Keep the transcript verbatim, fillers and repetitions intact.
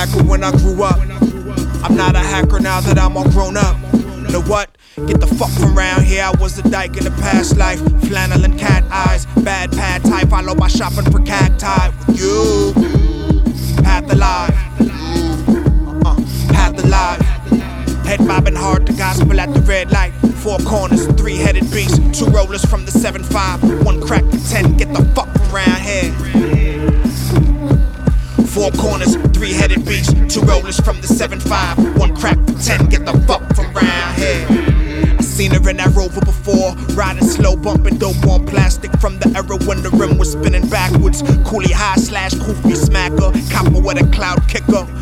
cracker when I grew up. I'm not a hacker now that I'm all grown up. Know what? Get the fuck from round here. I was a dyke in the past life. Flannel and cat eyes. Bad pad type. Follow by shopping for cacti. You. Path alive. Uh-uh. Path alive. Head bobbing hard to gospel at the red light. Four corners, three-headed beast. Two rollers from the seven five. One crack to ten. Get the fuck around here. Four corners, three-headed beast. Two rollers from the seven five. One crack to ten. Get the fuck from around here. I seen her in that Rover before. Riding slow, bumping dope on plastic from the era when the rim was spinning backwards. Coolie high slash goofy smacker. Copper with a cloud kicker.